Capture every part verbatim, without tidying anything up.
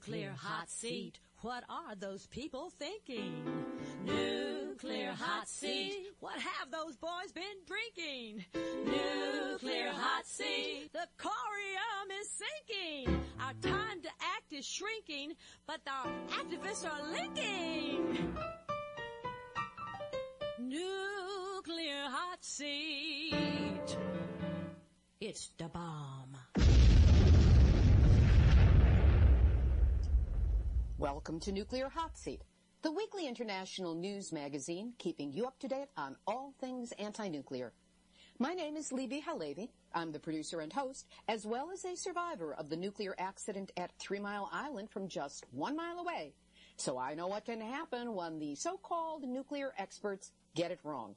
Nuclear hot seat. What are those people thinking? Nuclear hot seat. What have those boys been drinking? Nuclear hot seat. The corium is sinking. Our time to act is shrinking, but our activists are linking. Nuclear hot seat. It's the bomb. Welcome to Nuclear Hot Seat, the weekly international news magazine keeping you up to date on all things anti-nuclear. My name is Libby Halevi. I'm the producer and host, as well as a survivor of the nuclear accident at Three Mile Island from just one mile away. So I know what can happen when the so-called nuclear experts get it wrong.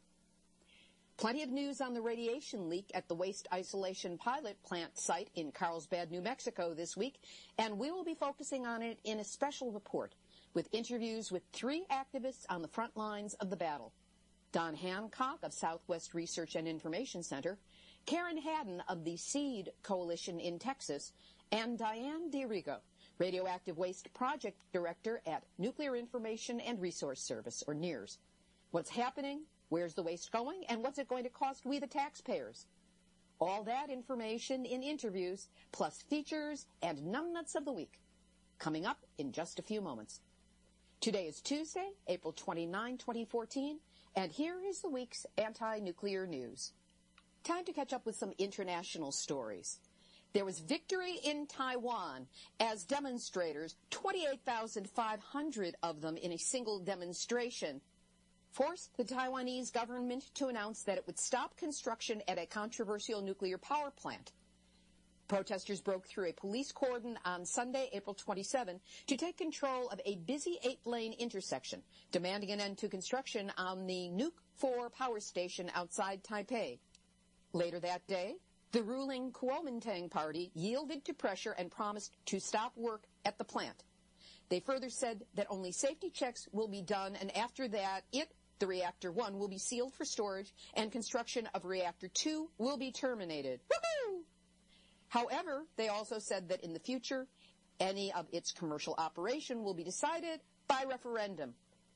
Plenty of news on the radiation leak at the Waste Isolation Pilot Plant site in Carlsbad, New Mexico this week, and we will be focusing on it in a special report with interviews with three activists on the front lines of the battle. Don Hancock of Southwest Research and Information Center, Karen Haddon of the SEED Coalition in Texas, and Diane DiRigo, Radioactive Waste Project Director at Nuclear Information and Resource Service, or NIRS. What's happening? Where's the waste going, and what's it going to cost we the taxpayers? All that information in interviews, plus features and numbnuts of the week, coming up in just a few moments. Today is Tuesday, April twenty-ninth, twenty fourteen, and here is the week's anti-nuclear news. Time to catch up with some international stories. There was victory in Taiwan as demonstrators, twenty-eight thousand five hundred of them in a single demonstration, forced the Taiwanese government to announce that it would stop construction at a controversial nuclear power plant. Protesters broke through a police cordon on Sunday, April twenty-seventh, to take control of a busy eight-lane intersection, demanding an end to construction on the Nuke four power station outside Taipei. Later that day, the ruling Kuomintang party yielded to pressure and promised to stop work at the plant. They further said that only safety checks will be done, and after that, it, the Reactor one, will be sealed for storage, and construction of Reactor two will be terminated. Woohoo! However, they also said that in the future, any of its commercial operation will be decided by referendum.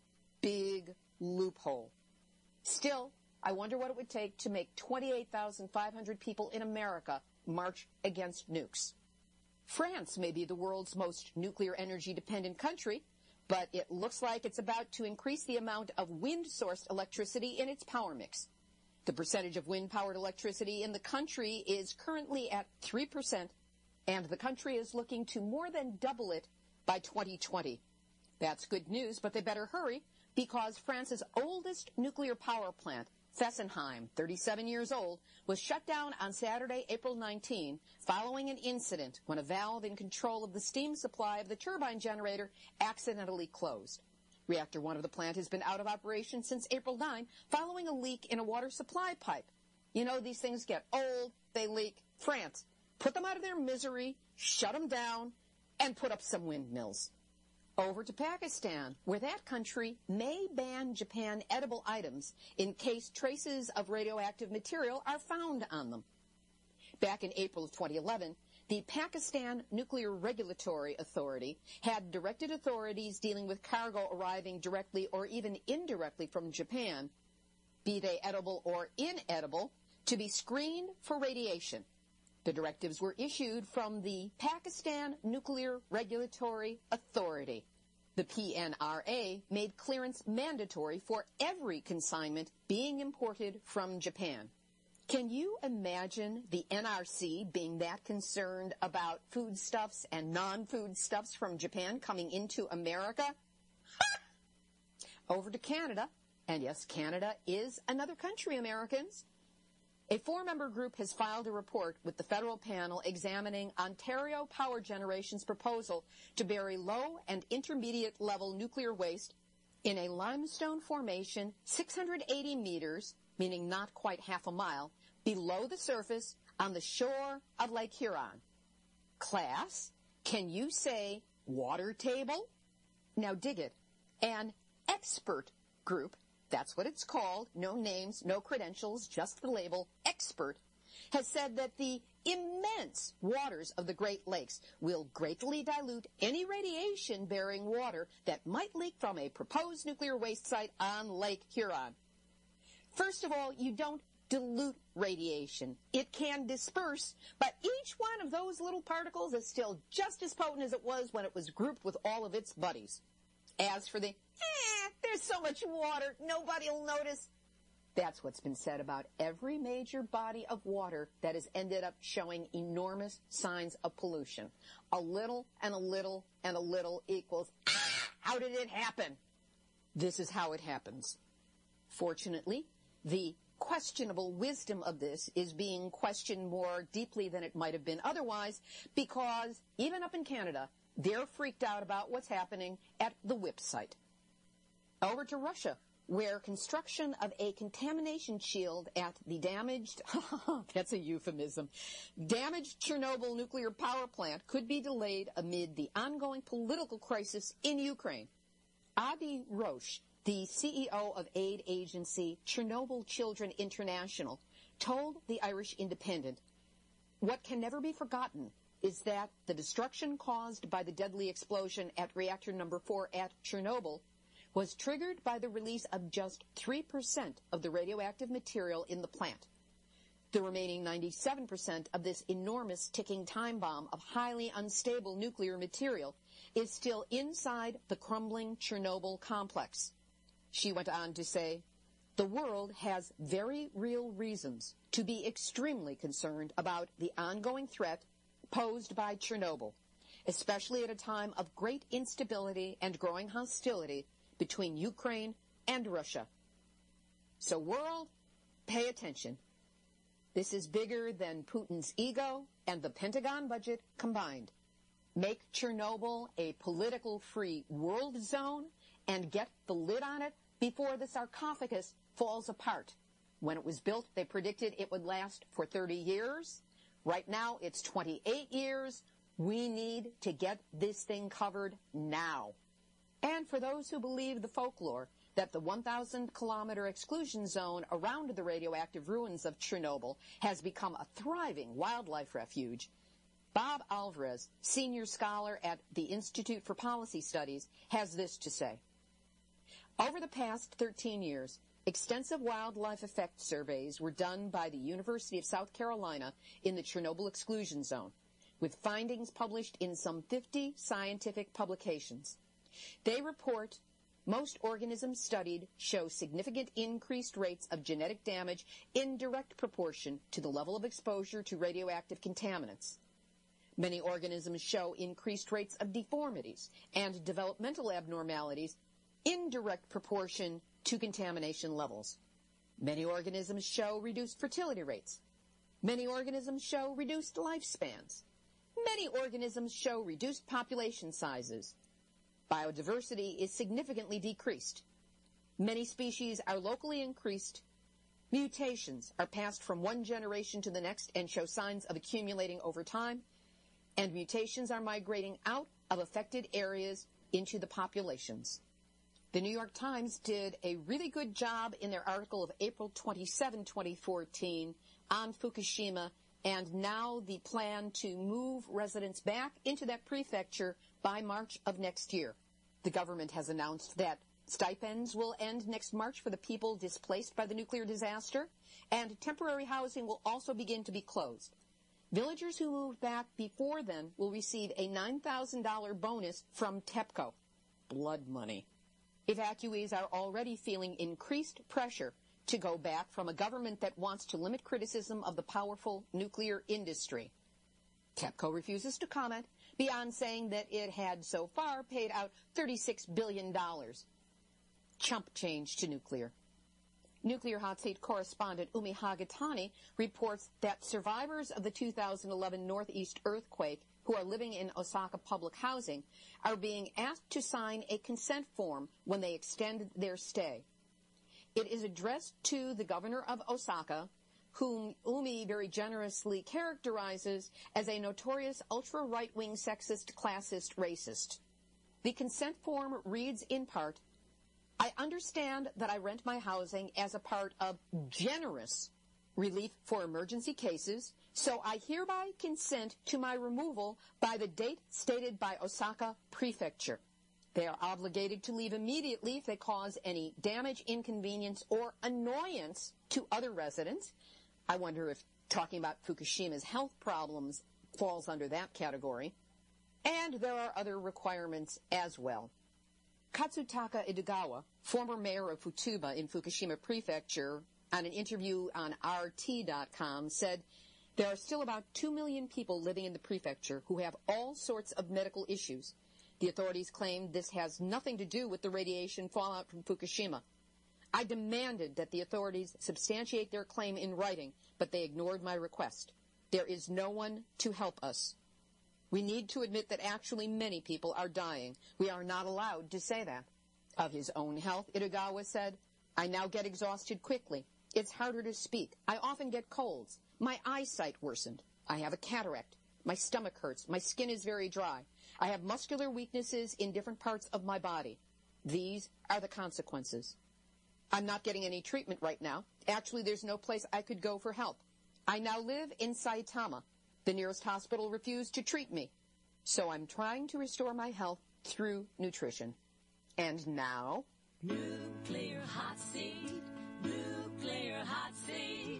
Big loophole. Still, I wonder what it would take to make twenty-eight thousand five hundred people in America march against nukes. France may be the world's most nuclear energy-dependent country, but it looks like it's about to increase the amount of wind-sourced electricity in its power mix. The percentage of wind-powered electricity in the country is currently at three percent, and the country is looking to more than double it by twenty twenty. That's good news, but they better hurry, because France's oldest nuclear power plant, Fessenheim, thirty-seven years old, was shut down on Saturday, April nineteenth, following an incident when a valve in control of the steam supply of the turbine generator accidentally closed. Reactor one of the plant has been out of operation since April ninth, following a leak in a water supply pipe. You know, these things get old, they leak. France, put them out of their misery, shut them down, and put up some windmills. Over to Pakistan, where that country may ban Japan edible items in case traces of radioactive material are found on them. Back in April of twenty eleven, the Pakistan Nuclear Regulatory Authority had directed authorities dealing with cargo arriving directly or even indirectly from Japan, be they edible or inedible, to be screened for radiation. The directives were issued from the Pakistan Nuclear Regulatory Authority. The P N R A made clearance mandatory for every consignment being imported from Japan. Can you imagine the N R C being that concerned about foodstuffs and non-foodstuffs from Japan coming into America? Over to Canada, and yes, Canada is another country, Americans. A four-member group has filed a report with the federal panel examining Ontario Power Generation's proposal to bury low and intermediate level nuclear waste in a limestone formation six hundred eighty meters, meaning not quite half a mile, below the surface on the shore of Lake Huron. Class, can you say water table? Now dig it. An expert group, that's what it's called, no names, no credentials, just the label, expert, has said that the immense waters of the Great Lakes will greatly dilute any radiation-bearing water that might leak from a proposed nuclear waste site on Lake Huron. First of all, you don't dilute radiation. It can disperse, but each one of those little particles is still just as potent as it was when it was grouped with all of its buddies. As for the, eh, there's so much water, nobody will notice. That's what's been said about every major body of water that has ended up showing enormous signs of pollution. A little and a little and a little equals, ah, how did it happen? This is how it happens. Fortunately, the questionable wisdom of this is being questioned more deeply than it might have been otherwise, because even up in Canada, they're freaked out about what's happening at the W I P site. Over to Russia, where construction of a contamination shield at the damaged, that's a euphemism, damaged Chernobyl nuclear power plant could be delayed amid the ongoing political crisis in Ukraine. Adi Roche, the C E O of aid agency Chernobyl Children International, told the Irish Independent, "What can never be forgotten is that the destruction caused by the deadly explosion at reactor number four at Chernobyl was triggered by the release of just three percent of the radioactive material in the plant. The remaining ninety-seven percent of this enormous ticking time bomb of highly unstable nuclear material is still inside the crumbling Chernobyl complex." She went on to say, "The world has very real reasons to be extremely concerned about the ongoing threat posed by Chernobyl, especially at a time of great instability and growing hostility between Ukraine and Russia. So world, pay attention. This is bigger than Putin's ego and the Pentagon budget combined. Make Chernobyl a political-free world zone and get the lid on it before the sarcophagus falls apart. When it was built, they predicted it would last for thirty years. Right now, it's twenty-eight years. We need to get this thing covered now." And for those who believe the folklore that the one thousand kilometer exclusion zone around the radioactive ruins of Chernobyl has become a thriving wildlife refuge, Bob Alvarez, senior scholar at the Institute for Policy Studies, has this to say. Over the past thirteen years, extensive wildlife effect surveys were done by the University of South Carolina in the Chernobyl exclusion zone, with findings published in some fifty scientific publications. They report most organisms studied show significant increased rates of genetic damage in direct proportion to the level of exposure to radioactive contaminants. Many organisms show increased rates of deformities and developmental abnormalities in direct proportion to contamination levels. Many organisms show reduced fertility rates. Many organisms show reduced lifespans. Many organisms show reduced population sizes. Biodiversity is significantly decreased. Many species are locally increased. Mutations are passed from one generation to the next and show signs of accumulating over time. And mutations are migrating out of affected areas into the populations. The New York Times did a really good job in their article of April twenty-seventh, twenty fourteen on Fukushima, and now the plan to move residents back into that prefecture by March of next year. The government has announced that stipends will end next March for the people displaced by the nuclear disaster, and temporary housing will also begin to be closed. Villagers who moved back before then will receive a nine thousand dollars bonus from TEPCO. Blood money. Evacuees are already feeling increased pressure to go back from a government that wants to limit criticism of the powerful nuclear industry. TEPCO refuses to comment, beyond saying that it had so far paid out thirty-six billion dollars. Chump change to nuclear. Nuclear Hot Seat correspondent Umi Hagatani reports that survivors of the two thousand eleven Northeast earthquake who are living in Osaka public housing are being asked to sign a consent form when they extend their stay. It is addressed to the governor of Osaka, whom Umi very generously characterizes as a notorious ultra-right-wing sexist, classist, racist. The consent form reads in part, "I understand that I rent my housing as a part of generous relief for emergency cases So I hereby consent to my removal by the date stated by Osaka Prefecture. They are obligated to leave immediately if they cause any damage, inconvenience, or annoyance to other residents. I wonder if talking about Fukushima's health problems falls under that category. And there are other requirements as well. Katsutaka Edogawa, former mayor of Futaba in Fukushima Prefecture, on an interview on R T dot com, said, there are still about two million people living in the prefecture who have all sorts of medical issues. The authorities claim this has nothing to do with the radiation fallout from Fukushima. I demanded that the authorities substantiate their claim in writing, but they ignored my request. There is no one to help us. We need to admit that actually many people are dying. We are not allowed to say that. Of his own health, Edogawa said, I now get exhausted quickly. It's harder to speak. I often get colds. My eyesight worsened. I have a cataract. My stomach hurts. My skin is very dry. I have muscular weaknesses in different parts of my body. These are the consequences. I'm not getting any treatment right now. Actually, there's no place I could go for help. I now live in Saitama. The nearest hospital refused to treat me. So I'm trying to restore my health through nutrition. And now... Nuclear hot seat, nuclear hot seat,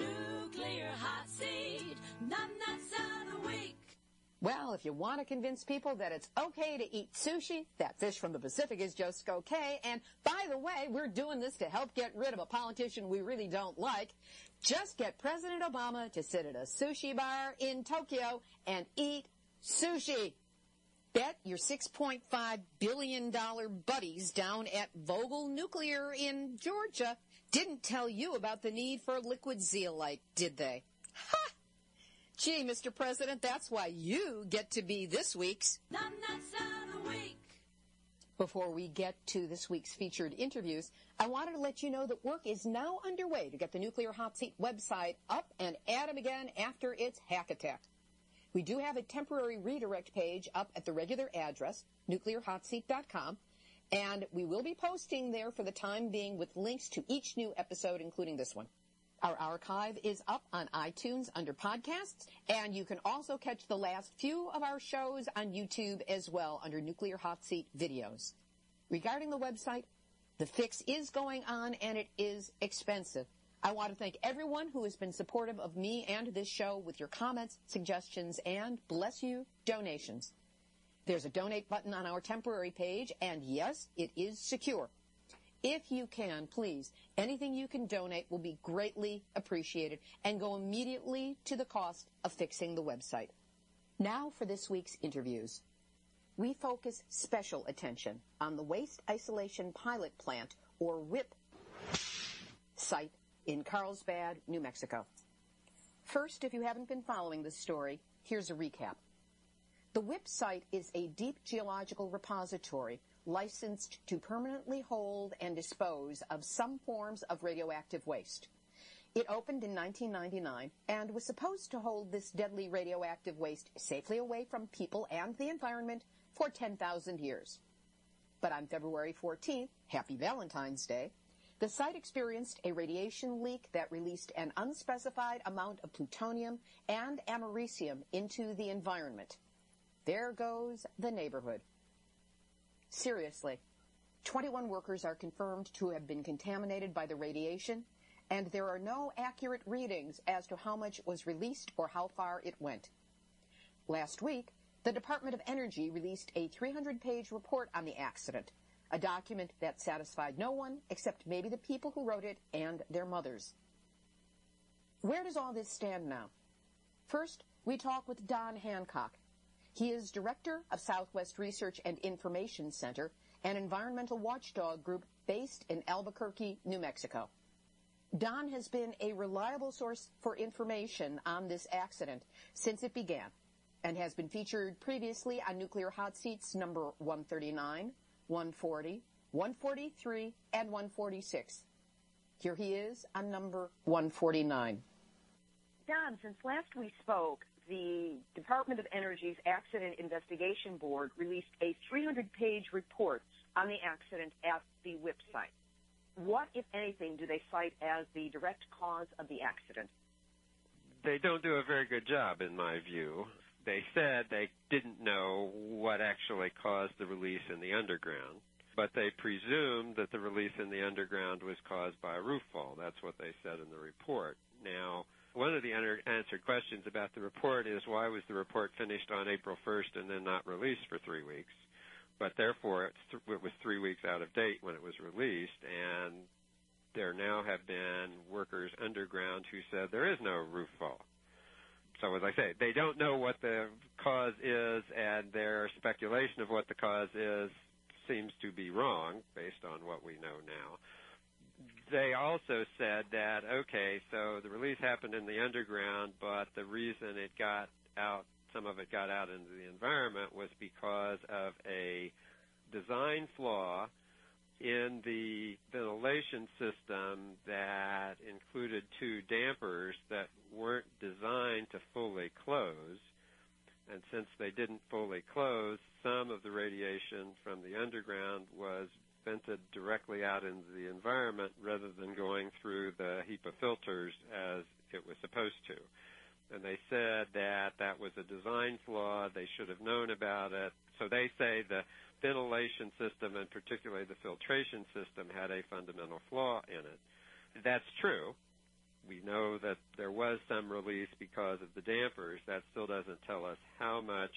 nuclear hot seat, none that's out a week. Well, if you want to convince people that it's okay to eat sushi, that fish from the Pacific is just okay. And by the way, we're doing this to help get rid of a politician we really don't like. Just get President Obama to sit at a sushi bar in Tokyo and eat sushi. Bet your six point five billion dollars buddies down at Vogtle Nuclear in Georgia didn't tell you about the need for liquid zeolite, did they? Ha! Gee, Mister President, that's why you get to be this week's None That's Out a Week. Before we get to this week's featured interviews, I wanted to let you know that work is now underway to get the Nuclear Hot Seat website up and at 'em again after its hack attack. We do have a temporary redirect page up at the regular address, nuclear hot seat dot com, and we will be posting there for the time being with links to each new episode, including this one. Our archive is up on iTunes under podcasts, and you can also catch the last few of our shows on YouTube as well under Nuclear Hot Seat videos. Regarding the website, the fix is going on, and it is expensive. I want to thank everyone who has been supportive of me and this show with your comments, suggestions, and, bless you, donations. There's a donate button on our temporary page, and yes, it is secure. If you can, please, anything you can donate will be greatly appreciated and go immediately to the cost of fixing the website. Now for this week's interviews. We focus special attention on the Waste Isolation Pilot Plant, or W I P, site in Carlsbad, New Mexico. First, if you haven't been following this story, here's a recap. The W I P site is a deep geological repository licensed to permanently hold and dispose of some forms of radioactive waste. It opened in nineteen ninety-nine and was supposed to hold this deadly radioactive waste safely away from people and the environment for ten thousand years. But on February fourteenth, happy Valentine's Day, the site experienced a radiation leak that released an unspecified amount of plutonium and americium into the environment. There goes the neighborhood. Seriously, twenty-one workers are confirmed to have been contaminated by the radiation, and there are no accurate readings as to how much was released or how far it went. Last week, the Department of Energy released a three hundred page report on the accident, a document that satisfied no one except maybe the people who wrote it and their mothers. Where does all this stand now? First, we talk with Don Hancock. He is director of Southwest Research and Information Center, an environmental watchdog group based in Albuquerque, New Mexico. Don has been a reliable source for information on this accident since it began and has been featured previously on Nuclear Hot Seats number one thirty-nine, one forty, one forty-three, and one forty-six. Here he is on number one forty-nine. Don, since last we spoke, the Department of Energy's Accident Investigation Board released a three hundred page report on the accident at the W I P site. What, if anything, do they cite as the direct cause of the accident? they don't do a very good job, in my view. They said they didn't know what actually caused the release in the underground, but they presumed that the release in the underground was caused by a roof fall. That's what they said in the report. Now, one of the unanswered questions about the report is why was the report finished on April first and then not released for three weeks? But therefore, it's th- it was three weeks out of date when it was released, and there now have been workers underground who said there is no roof fall. So as I say, they don't know what the cause is, and their speculation of what the cause is seems to be wrong based on what we know now. They also said that, okay, so the release happened in the underground, but the reason it got out, some of it got out into the environment was because of a design flaw in the ventilation system that included two dampers that weren't designed to fully close. And since they didn't fully close, some of the radiation from the underground was vented directly out into the environment rather than going through the HEPA filters as it was supposed to. And they said that that was a design flaw. They should have known about it. So they say the ventilation system, and particularly the filtration system, had a fundamental flaw in it. That's true. We know that there was some release because of the dampers. That still doesn't tell us how much,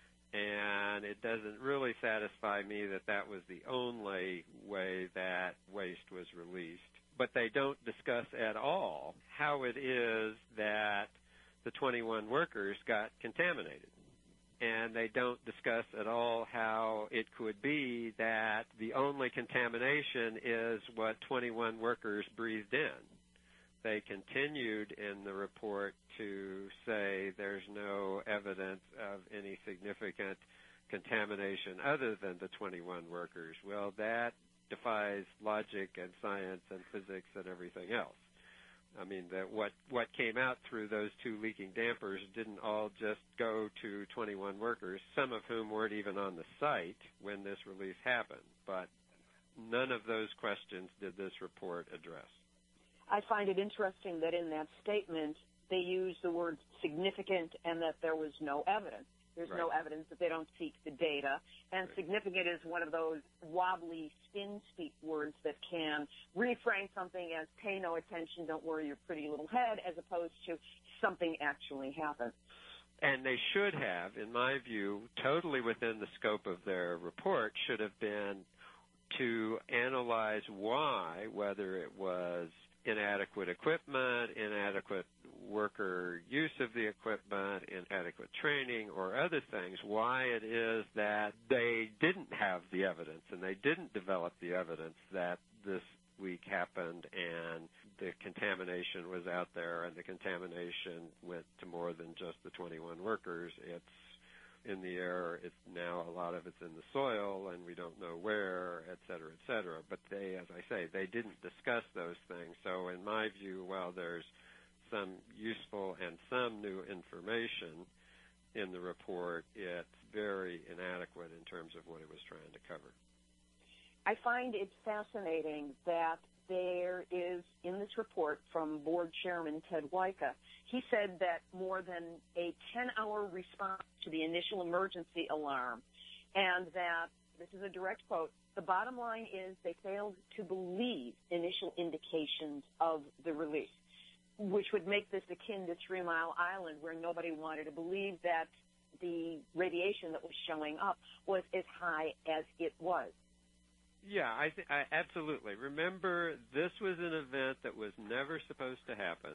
and it doesn't really satisfy me that that was the only way that waste was released. But they don't discuss at all how it is that the twenty-one workers got contaminated. And they don't discuss at all how it could be that the only contamination is what twenty-one workers breathed in. They continued in the report to say there's no evidence of any significant contamination other than the twenty-one workers. Well, that defies logic and science and physics and everything else. I mean, that what, what came out through those two leaking dampers didn't all just go to twenty-one workers, some of whom weren't even on the site when this release happened. But none of those questions did this report address. I find it interesting that in that statement they use the word significant and that there was no evidence. There's Right. no evidence that they don't seek the data. And Right. significant is one of those wobbly spin-speak words that can reframe something as pay no attention, don't worry your pretty little head, as opposed to something actually happened. And they should have, in my view, totally within the scope of their report, should have been to analyze why, whether it was inadequate equipment, inadequate worker use of the equipment, inadequate training, or other things, why it is that they didn't have the evidence and they didn't develop the evidence that this leak happened and the contamination was out there and the contamination went to more than just the twenty-one workers. It's in the air. It's now a lot of it's in the soil, and we don't know where, et cetera, et cetera. But they, as I say, they didn't discuss those things. So in my view, while there's some useful and some new information in the report, it's very inadequate in terms of what it was trying to cover. I find it fascinating that there is, in this report from Board Chairman Ted Wyka, he said that more than a ten-hour response to the initial emergency alarm, and that, this is a direct quote, the bottom line is they failed to believe initial indications of the release, which would make this akin to Three Mile Island, where nobody wanted to believe that the radiation that was showing up was as high as it was. Yeah, I, th- I absolutely. Remember, this was an event that was never supposed to happen.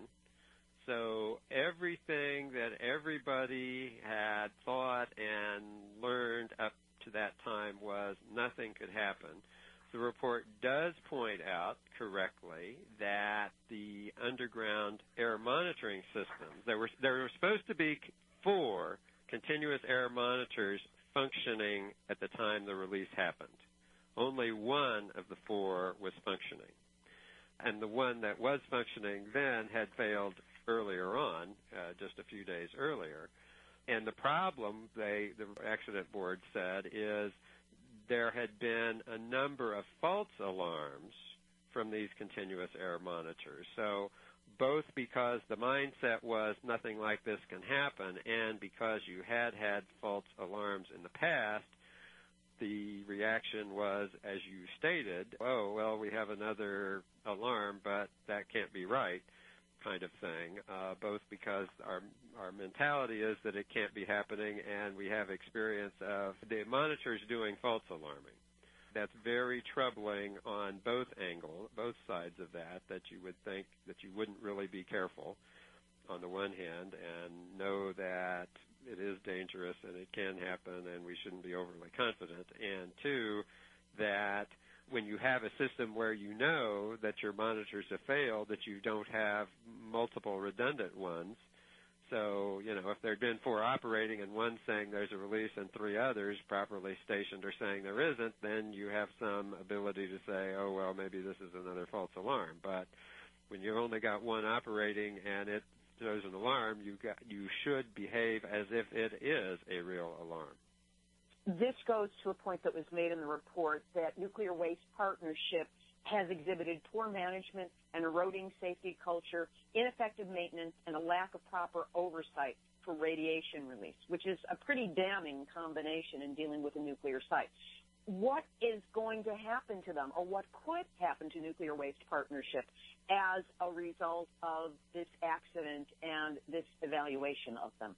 So everything that everybody had thought and learned up to that time was nothing could happen. The report does point out correctly that the underground air monitoring systems, there were there were supposed to be four continuous air monitors functioning at the time the release happened. Only one of the four was functioning. And the one that was functioning then had failed earlier on, uh, just a few days earlier. And the problem, they, the accident board said, is there had been a number of false alarms from these continuous air monitors. So both because the mindset was nothing like this can happen and because you had had false alarms in the past, the reaction was, as you stated, oh, well, we have another alarm, but that can't be right, kind of thing, uh, both because our our mentality is that it can't be happening and we have experience of the monitors doing false alarming. That's very troubling on both angles, both sides of that, that you would think that you wouldn't really be careful on the one hand and know that it is dangerous and it can happen and we shouldn't be overly confident. And two, that when you have a system where you know that your monitors have failed, that you don't have multiple redundant ones. So, you know, if there had been four operating and one saying there's a release and three others properly stationed are saying there isn't, then you have some ability to say, oh, well, maybe this is another false alarm. But when you've only got one operating and it throws an alarm, you got, you should behave as if it is a real alarm. This goes to a point that was made in the report that Nuclear Waste Partnership has exhibited poor management and eroding safety culture, ineffective maintenance, and a lack of proper oversight for radiation release, which is a pretty damning combination in dealing with a nuclear site. What is going to happen to them, or what could happen to Nuclear Waste Partnership as a result of this accident and this evaluation of them?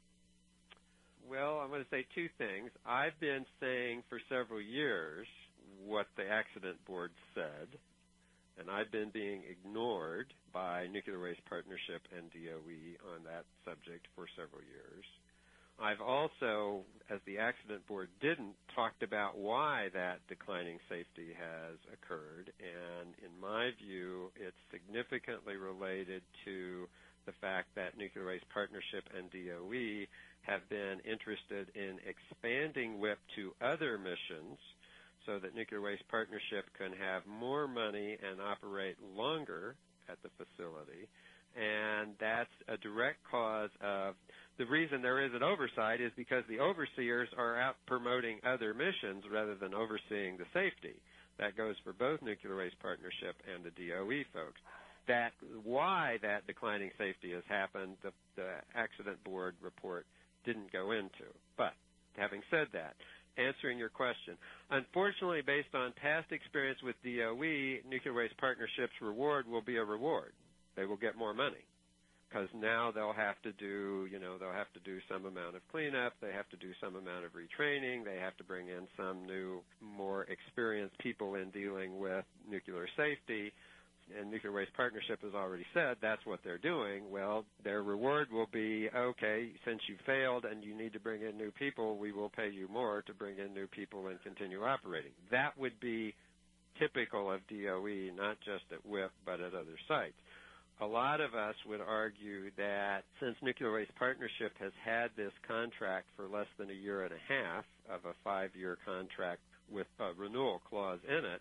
Well, I'm going to say two things. I've been saying for several years what the accident board said, and I've been being ignored by Nuclear Waste Partnership and D O E on that subject for several years. I've also, as the accident board didn't, talked about why that declining safety has occurred, and in my view, it's significantly related to the fact that Nuclear Waste Partnership and D O E have been interested in expanding W I P to other missions so that Nuclear Waste Partnership can have more money and operate longer at the facility. And that's a direct cause of the reason there is an oversight is because the overseers are out promoting other missions rather than overseeing the safety. That goes for both Nuclear Waste Partnership and the D O E folks. That why that declining safety has happened, the, the accident board report didn't go into. But having said that, answering your question, unfortunately, based on past experience with D O E, Nuclear Waste Partnership's reward will be a reward. They will get more money because now they'll have to do, you know, they'll have to do some amount of cleanup. They have to do some amount of retraining. They have to bring in some new, more experienced people in dealing with nuclear safety. And Nuclear Waste Partnership has already said that's what they're doing. Well, their reward will be, okay, since you failed and you need to bring in new people, we will pay you more to bring in new people and continue operating. That would be typical of D O E, not just at W I P, but at other sites. A lot of us would argue that since Nuclear Waste Partnership has had this contract for less than a year and a half of a five-year contract with a renewal clause in it,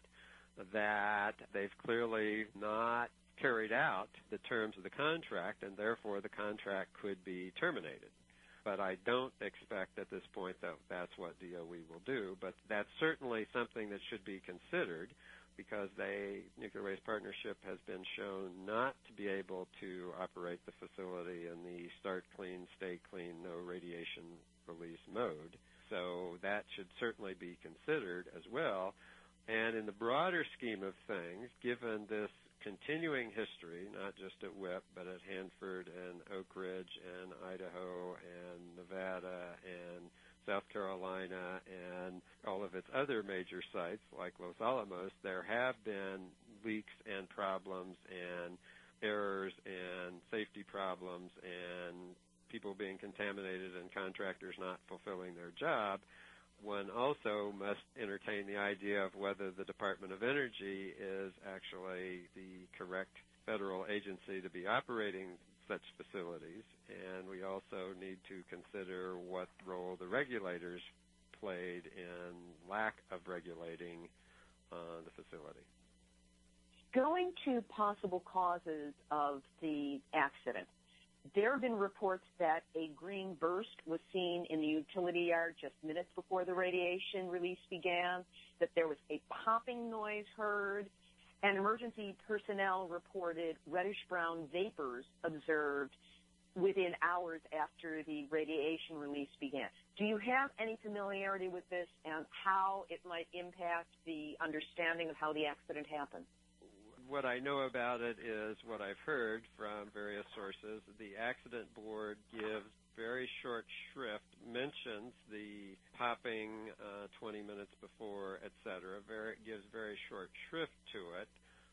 that they've clearly not carried out the terms of the contract, and therefore the contract could be terminated. But I don't expect at this point that that's what D O E will do, but that's certainly something that should be considered because they, Nuclear Waste Partnership has been shown not to be able to operate the facility in the start clean, stay clean, no radiation release mode. So that should certainly be considered as well. And in the broader scheme of things, given this continuing history, not just at W I P, but at Hanford and Oak Ridge and Idaho and Nevada and South Carolina and all of its other major sites like Los Alamos, there have been leaks and problems and errors and safety problems and people being contaminated and contractors not fulfilling their job. One also must entertain the idea of whether the Department of Energy is actually the correct federal agency to be operating such facilities, and we also need to consider what role the regulators played in lack of regulating uh, the facility. Going to possible causes of the accident, there have been reports that a green burst was seen in the utility yard just minutes before the radiation release began, that there was a popping noise heard, and emergency personnel reported reddish-brown vapors observed within hours after the radiation release began. Do you have any familiarity with this and how it might impact the understanding of how the accident happened? What I know about it is what I've heard from various sources. The accident board gives very short shrift, mentions the popping uh, twenty minutes before, et cetera. Very, gives very short shrift to it,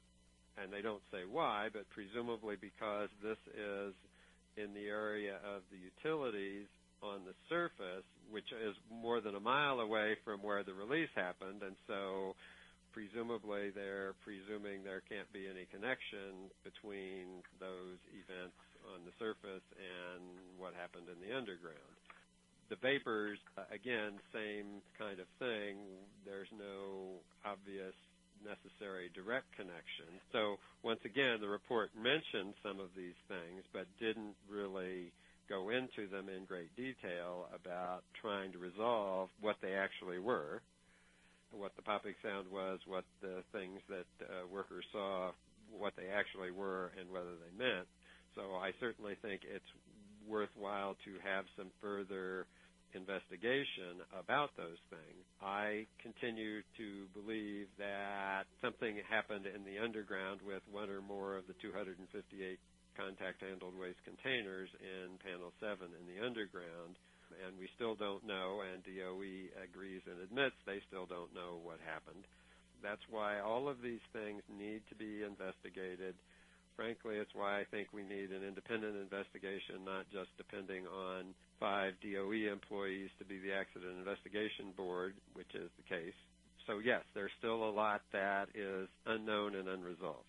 and they don't say why, but presumably because this is in the area of the utilities on the surface, which is more than a mile away from where the release happened, and so presumably they're presuming there can't be any connection between those events on the surface and what happened in the underground. The vapors, again, same kind of thing. There's no obvious necessary direct connection. So once again, the report mentioned some of these things, but didn't really go into them in great detail about trying to resolve what they actually were, what the popping sound was, what the things that uh, workers saw, what they actually were, and whether they meant. So I certainly think it's worthwhile to have some further investigation about those things. I continue to believe that something happened in the underground with one or more of the two hundred fifty-eight contact-handled waste containers in Panel seven in the underground, and we still don't know, and D O E agrees and admits they still don't know what happened. That's why all of these things need to be investigated. Frankly, it's why I think we need an independent investigation, not just depending on five D O E employees to be the Accident Investigation Board, which is the case. So, yes, there's still a lot that is unknown and unresolved.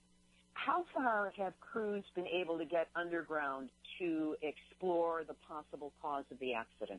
How far have crews been able to get underground to explore the possible cause of the accident?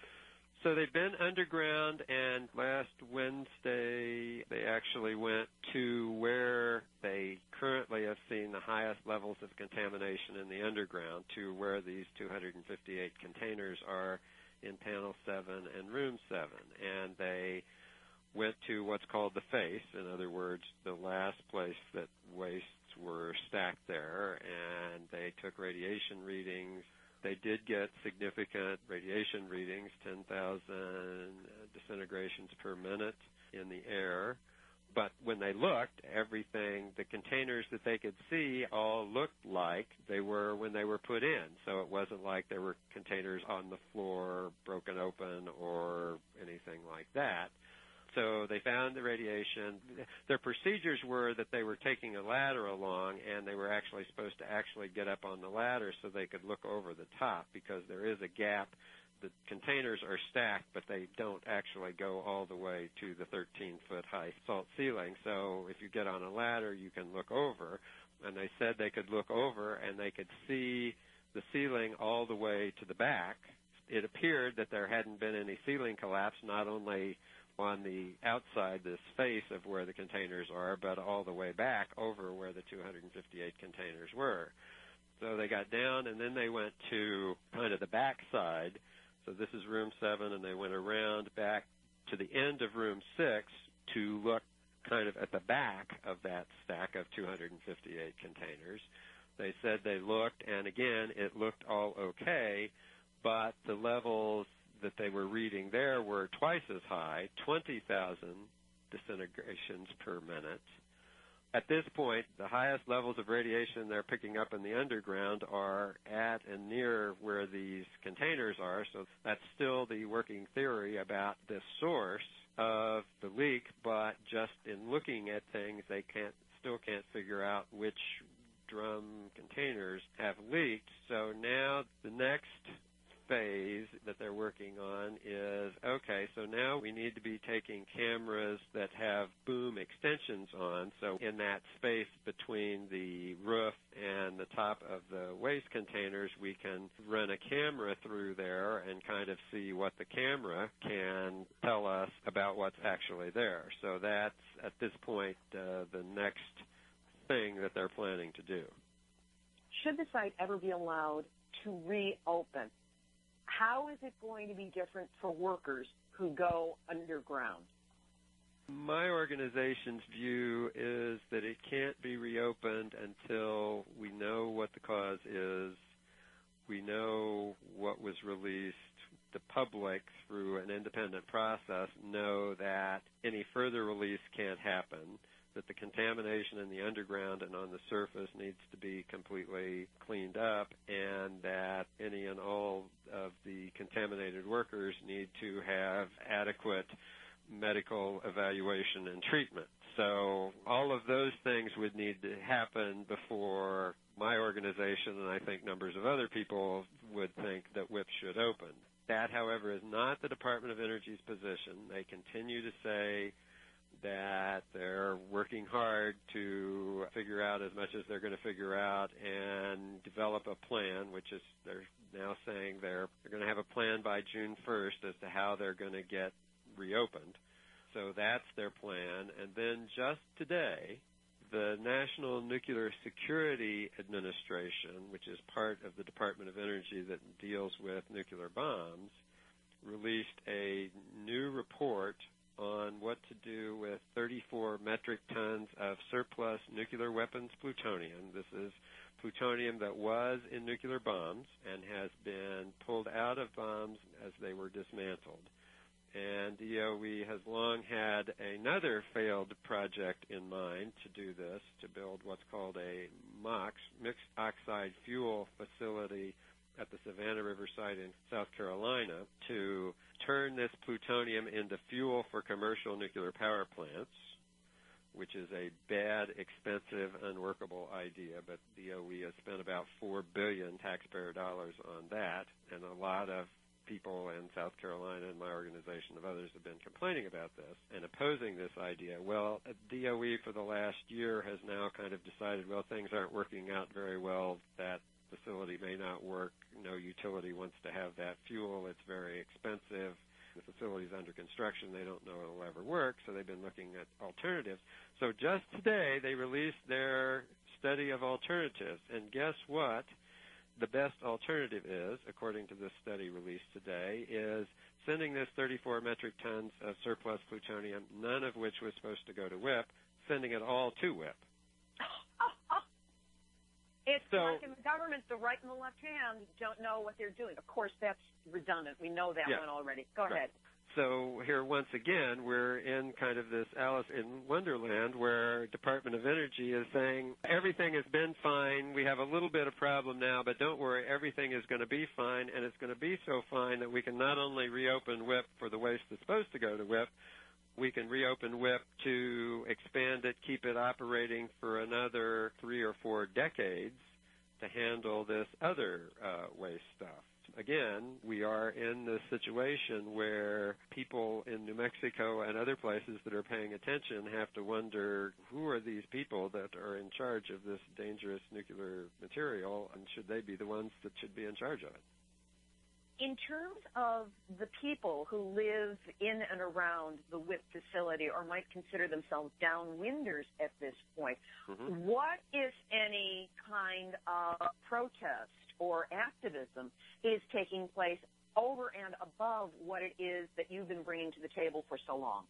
So they've been underground, and last Wednesday they actually went to where they currently have seen the highest levels of contamination in the underground, to where these two hundred fifty-eight containers are in Panel seven and Room seven. And they went to what's called the face, in other words, the last place that wastes were stacked there, and they took radiation readings. They did get significant radiation readings, ten thousand disintegrations per minute in the air. But when they looked, everything, the containers that they could see all looked like they were when they were put in. So it wasn't like there were containers on the floor, broken open, or anything like that. So they found the radiation. Their procedures were that they were taking a ladder along, and they were actually supposed to actually get up on the ladder so they could look over the top, because there is a gap. The containers are stacked, but they don't actually go all the way to the thirteen-foot high salt ceiling. So if you get on a ladder, you can look over. And they said they could look over, and they could see the ceiling all the way to the back. It appeared that there hadn't been any ceiling collapse, not only on the outside, this face of where the containers are, but all the way back over where the two hundred fifty-eight containers were. So they got down, and then they went to kind of the back side. So this is Room seven, and they went around back to the end of Room six to look kind of at the back of that stack of two hundred fifty-eight containers. They said they looked, and again, it looked all okay, but the levels that they were reading there were twice as high, twenty thousand disintegrations per minute. At this point, the highest levels of radiation they're picking up in the underground are at and near where these containers are, so that's still the working theory about the source of the leak, but just in looking at things, they can't still can't figure out which drum containers have leaked. So now the next phase that they're working on is, okay, so now we need to be taking cameras that have boom extensions on, so in that space between the roof and the top of the waste containers, we can run a camera through there and kind of see what the camera can tell us about what's actually there. So that's, at this point, uh, the next thing that they're planning to do. Should the site ever be allowed to reopen, how is it going to be different for workers who go underground? My organization's view is that it can't be reopened until we know what the cause is, we know what was released, the public, through an independent process, know that any further release can't happen, that the contamination in the underground and on the surface needs to be completely cleaned up, and that any and all of the contaminated workers need to have adequate medical evaluation and treatment. So all of those things would need to happen before my organization, and I think numbers of other people, would think that W I P should open. That, however, is not the Department of Energy's position. They continue to say that they're working hard to figure out as much as they're going to figure out and develop a plan, which is they're now saying they're, they're going to have a plan by June first as to how they're going to get reopened. So that's their plan. And then just today, the National Nuclear Security Administration, which is part of the Department of Energy that deals with nuclear bombs, released a new report on what to do with thirty-four metric tons of surplus nuclear weapons plutonium. This is plutonium that was in nuclear bombs and has been pulled out of bombs as they were dismantled. And D O E has long had another failed project in mind to do this, to build what's called a MOX, Mixed Oxide Fuel Facility, at the Savannah River site in South Carolina, to turn this plutonium into fuel for commercial nuclear power plants, which is a bad, expensive, unworkable idea. But D O E has spent about four billion dollars taxpayer dollars on that, and a lot of people in South Carolina and my organization of others have been complaining about this and opposing this idea. Well, D O E for the last year has now kind of decided, well, things aren't working out very well. That facility may not work. No utility wants to have that fuel. It's very expensive. The facility's under construction. They don't know it'll ever work, so they've been looking at alternatives. So just today they released their study of alternatives, and guess what? The best alternative is, according to this study released today, is sending this thirty-four metric tons of surplus plutonium, none of which was supposed to go to W I P, sending it all to W I P. It's so, like in the government, the right and the left hand don't know what they're doing. Of course, that's redundant. We know that yeah, one already. Go right. ahead. So here, once again, we're in kind of this Alice in Wonderland where Department of Energy is saying everything has been fine. We have a little bit of problem now, but don't worry, everything is going to be fine, and it's going to be so fine that we can not only reopen W I P for the waste that's supposed to go to W I P, we can reopen W I P to expand it, keep it operating for another three or four decades to handle this other uh, waste stuff. Again, we are in this situation where people in New Mexico and other places that are paying attention have to wonder, who are these people that are in charge of this dangerous nuclear material, and should they be the ones that should be in charge of it? In terms of the people who live in and around the W I P facility or might consider themselves downwinders at this point, mm-hmm. what, if any, kind of protest or activism is taking place over and above what it is that you've been bringing to the table for so long?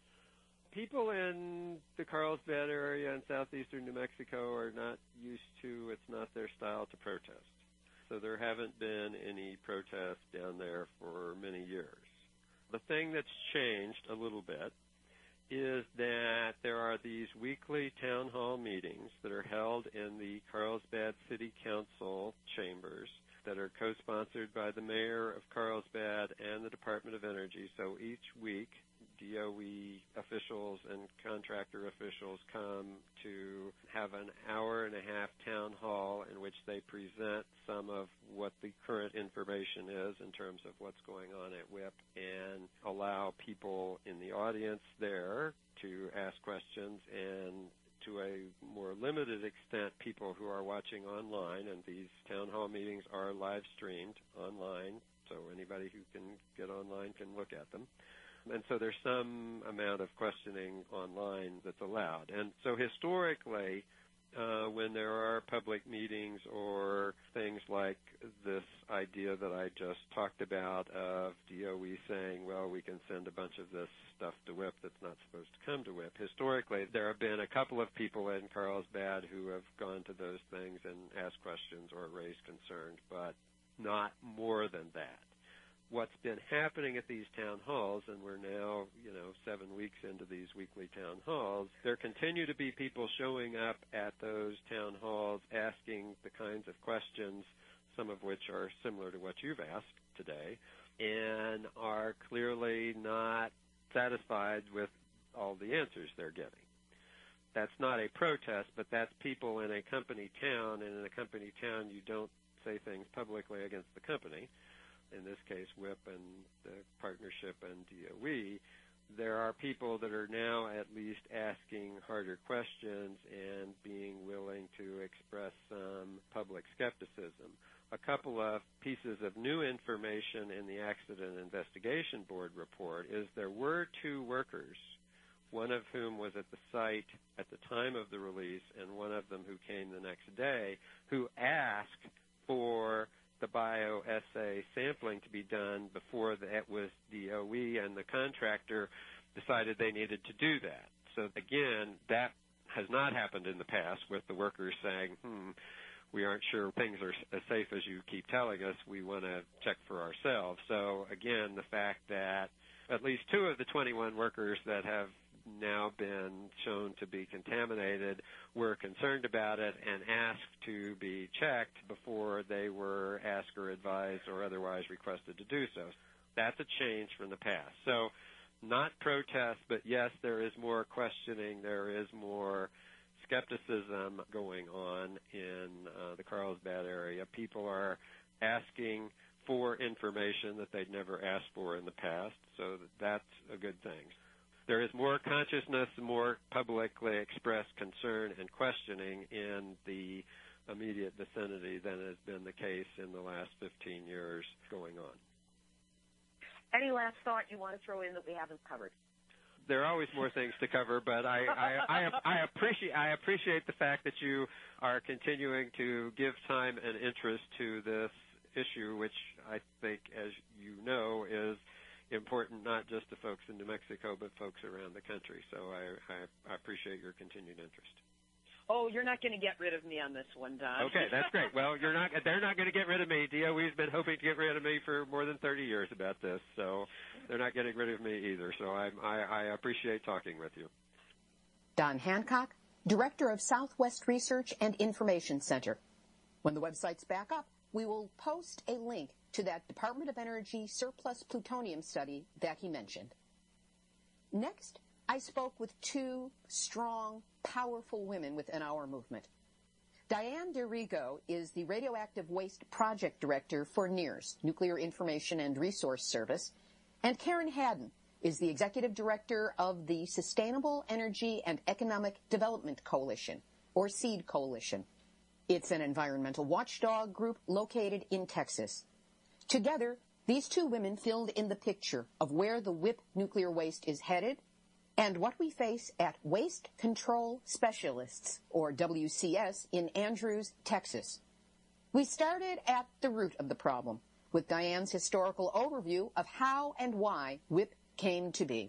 People in the Carlsbad area in southeastern New Mexico are not used to, it's not their style to protest. So there haven't been any protests down there for many years. The thing that's changed a little bit is that there are these weekly town hall meetings that are held in the Carlsbad City Council chambers that are co-sponsored by the mayor of Carlsbad and the Department of Energy. So each week, D O E officials and contractor officials come to have an hour and a half town hall in which they present some of what the current information is in terms of what's going on at W I P and allow people in the audience there to ask questions, and to a more limited extent, people who are watching online. And these town hall meetings are live streamed online, so anybody who can get online can look at them. And so there's some amount of questioning online that's allowed. And so historically, uh, when there are public meetings or things like this idea that I just talked about of D O E saying, well, we can send a bunch of this stuff to W I P that's not supposed to come to W I P. Historically, there have been a couple of people in Carlsbad who have gone to those things and asked questions or raised concerns, but not more than that. What's been happening at these town halls, and we're now, you know, seven weeks into these weekly town halls, there continue to be people showing up at those town halls asking the kinds of questions, some of which are similar to what you've asked today, and are clearly not satisfied with all the answers they're getting. That's not a protest, but that's people in a company town, and in a company town you don't say things publicly against the company. In this case, W I P and the partnership and D O E, there are people that are now at least asking harder questions and being willing to express some public skepticism. A couple of pieces of new information in the Accident Investigation Board report is there were two workers, one of whom was at the site at the time of the release and one of them who came the next day, who asked for the bioassay sampling to be done before that was D O E, and the contractor decided they needed to do that. So again, that has not happened in the past with the workers saying, hmm, we aren't sure things are as safe as you keep telling us. We want to check for ourselves. So again, the fact that at least two of the twenty-one workers that have now been shown to be contaminated were concerned about it and asked to be checked before they were asked or advised or otherwise requested to do so. That's a change from the past. So not protest, but yes, there is more questioning, there is more skepticism going on in uh, the Carlsbad area. People are asking for information that they'd never asked for in the past, so that's a good thing. There is more consciousness, more publicly expressed concern and questioning in the immediate vicinity than has been the case in the last fifteen years going on. Any last thought you want to throw in that we haven't covered? There are always more things to cover, but I, I, I, I appreciate I appreciate the fact that you are continuing to give time and interest to this issue, which I think, as you know, is important not just to folks in New Mexico, but folks around the country. So I, I, I appreciate your continued interest. Oh, you're not going to get rid of me on this one, Don. Okay, that's great. Well, you're not. They're not going to get rid of me. D O E's been hoping to get rid of me for more than thirty years about this, so they're not getting rid of me either. So I, I, I appreciate talking with you. Don Hancock, Director of Southwest Research and Information Center. When the website's back up, we will post a link to that Department of Energy surplus plutonium study that he mentioned. Next, I spoke with two strong, powerful women within our movement. Diane DeRigo is the Radioactive Waste Project Director for NIRS, Nuclear Information and Resource Service, and Karen Haddon is the Executive Director of the Sustainable Energy and Economic Development Coalition, or SEED Coalition. It's an environmental watchdog group located in Texas. Together, these two women filled in the picture of where the W I P nuclear waste is headed and what we face at Waste Control Specialists, or W C S, in Andrews, Texas. We started at the root of the problem with Diane's historical overview of how and why W I P came to be.